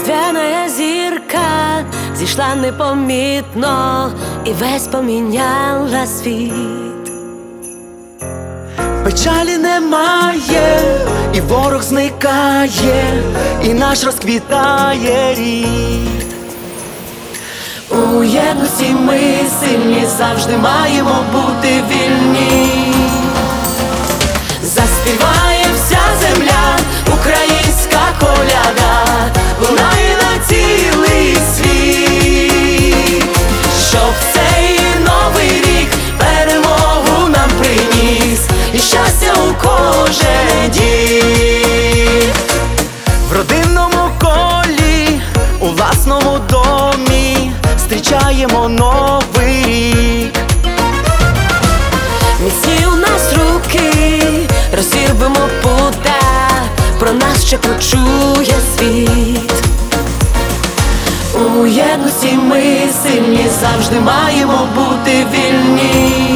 Різдвяна зірка зійшла непомітно і весь поміняла світ. Печалі немає, і ворог зникає, і наш розквітає рід. У єдності ми сильні, завжди маємо бути вільні. Заспіває вся земля, українська коляда, лунає на цілий світ, щоб цей новий рік перемогу нам приніс і щастя у кожен дім. В родинному колі, у власному домі зустрічаємо новий рік. Міцні у нас руки, розірвемо пута, про нас ще почує світ. У єдності ми сильні, завжди маємо бути вільні.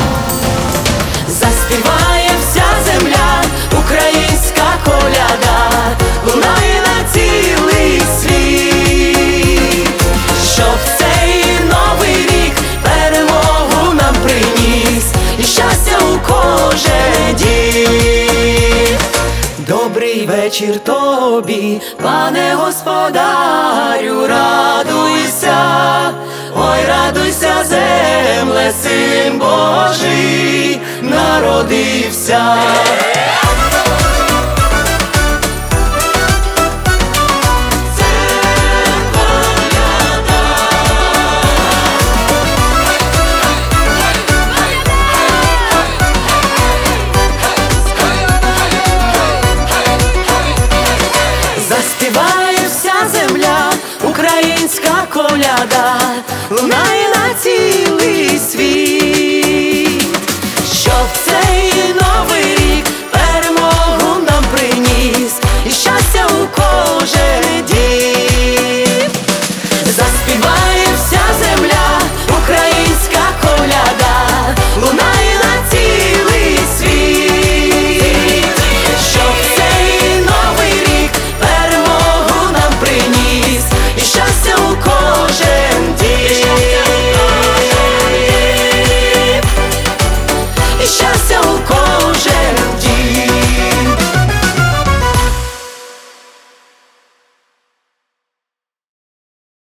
Заспіває вся земля, українська коляда, лунає на цілий світ, щоб цей новий рік перемогу нам приніс і щастя у кожен дім. Добрий вечір тобі, Пане господарю, радуйся, ой, радуйся, земле, Син Божий народився.